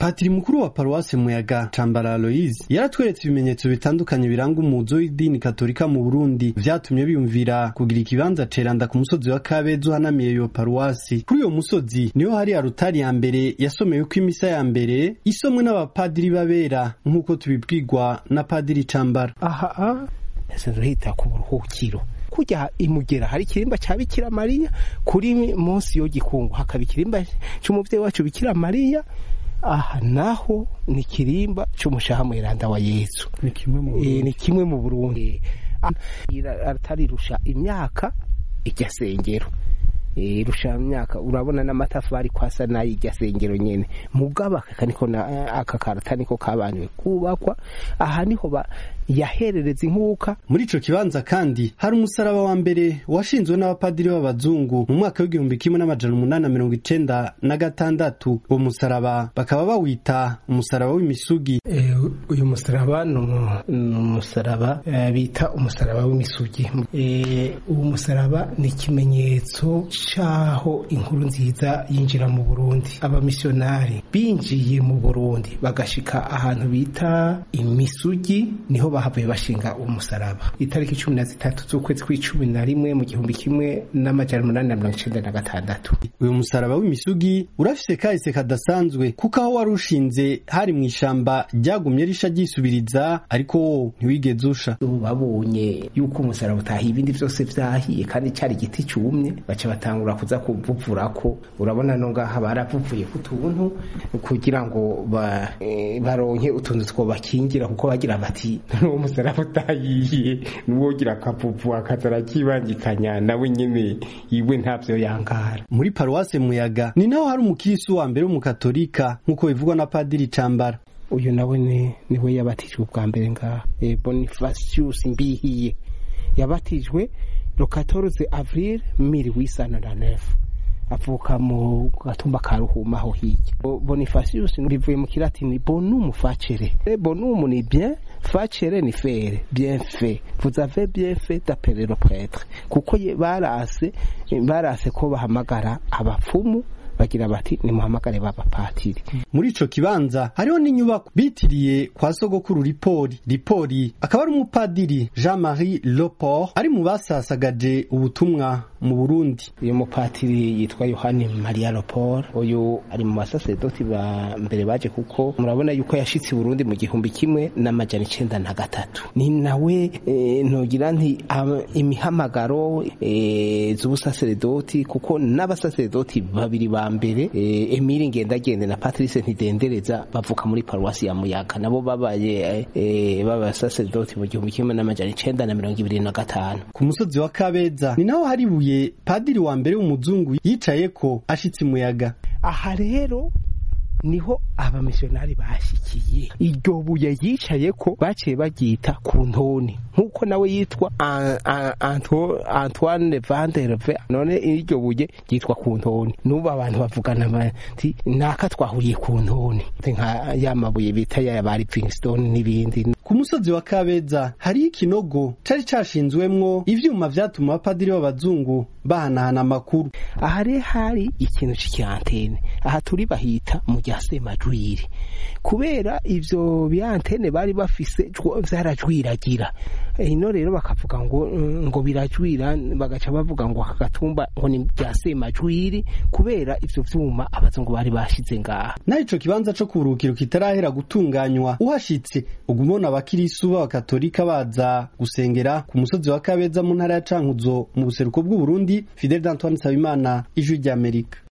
Patiri mukuru wa paruwase Muyaga Cambara Aloise yaratweretse ibimenyetso bitandukanye biranga umuzo w'idini katolika mu Burundi vyatumye biyumvira kugira ikibanza ceranda ku musozi wa Kabeza uhanamiye iyo paruwasi. Kuri uyo musozi niho hari arutari ya mbere yasomeweko imisa ya mbere isomwe n'abapadiri babera nk'uko tubibwirwa na Padiri Cambara. Hita ku buruhukiro kujya imugera hari kirimba ca Bikira Mariya, kuri munsi yo gikungu hakaba ikirimba c'umuvyeyi wacu Bikira Mariya, naho ni kirimba c'umushaha mweranda wa Yesu. Ni kimwe mu Burundi. Aratari rusha imyaka irya sengero, rusha imyaka urabona n'amatafari kwasa nayo irya sengero nyene mugaba kaniko na aka karata niko kabanywe kubakwa. Aha niho yaherereza inkuka. Muri ico kibanza kandi hari umusaraba wa mbere washinzwe n'abapadiri b'abazungu mu mwaka w'1896. Uwo musaraba bakaba bawita umusaraba w'imisugi. Uyu musaraba no umusaraba bita umusaraba w'imisugi. Uwo musaraba ni ikimenyetso caho inkuru nziza yinjira mu Burundi. Abamisionari binjiye mu Burundi bagashika ahantu bita imisugi, niho bahavuye bashinga umusaraba. Itariki 13 z'ukwezi kwa11 mu 1896. Uyu musaraba w'imisugi urafise kahise kadasanzwe kuko aho warushinze hari mu ishamba ryagumye risha ryisubiriza, ariko ntiwigeze usha. Babonye yuko umusaraba utahiye ibindi vyose vyahiye kandi cyari igiti cyumye, baca batangura kuza kuvuvurako. Urabona no ngaha baravuvuye kutuntu kugira ngo baronke utuntu two bakingira, kuko bagira bati uwo musaraba utahiye nuwogira akavuvu akazara kibangikanya nawe nyene iwe ntavyo yangara. Muri paruwase Muyaga ni naho hari umukristo wa mbere w'umukatolika nk'uko bivugwa na Padiri Cambara. Uyu nawe niwe yabatijwe ubwa mbere ngaha. Bonifacius Mbihiye yabatijwe le 14 avril 1809. Avuka mu gatumba ka Ruhuma aho hirya. Bonifacius bivuye mu kilatini bonum facere. Bonum ni bien, facere ni faire, bien fait. Vous avez bien fait d'appeler le prêtre. Kuko barase ko bahamagara abapfumu bagira bati ni muhamagare b'abapatiri. Muri ico kibanza hariho n'inyubako bitiriye kwa sogokuru Lipori akaba ari umupadiri Jean-Marie Loport ari mu basasagaje ubutumwa mu Burundi. Uyu mupatiri yitwa Yohani Maria Loport, uyu ari mu basaserdoti ba mbere baje, kuko murabona yuko yashitse i Burundi mu 1903. Ni nawe nogira nti imihamagaro z'ubusaserdoti, kuko n'abasaserdoti babiri ba mbere Emile Ngendagende na Patrice Ntidendereza bavuka muri paruwasi ya Muyaga, nabo babaye b'abasaserdoti mu 1925. Ku musozi wa Kabeza ni naho hari buye padiri wa mbere w'umuzungu yicayeko ashitse Muyaga. Aha rero niho abamisionari bashikiye. Iryo buye yicayeko baciye bagita ku ntoni, nkuko nawe yitwa Antoine Van der Ve. None iryo buye yitwa ku ntoni. Nuba abantu bavugana bati naka twahuriye ku ntoni, nka yamabuye bita ya bari Princeton n'ibindi. Ku musozi wa Kabeza hari ikinogo cari cashinzwemwo ivyuma vyatuma abapadiri b'abazungu bahanahana amakuru. Aha rero hari ikintu c'antene, aha turi bahita mu rya Semajwiri, kubera ivyo byantene bari bafise vyarajwiragira. Ino rero bakavuga ngo birajwira, bagaca bavuga ngo akagatumba ngo ni rya Semajwiri, kubera ivyo vyuma abazungu bari bashize ngaha. Na ico kibanza co kuruhukiro kitarahera gutunganywa, uhashitse ugumona abakirisu b'abakatolika baza gusengera ku musozi wa Kabeza mu ntara ya Cankuzo mu buseruko bw'u Burundi. Fidel Antoine Nsabimana, Ijwi ry'Amerika.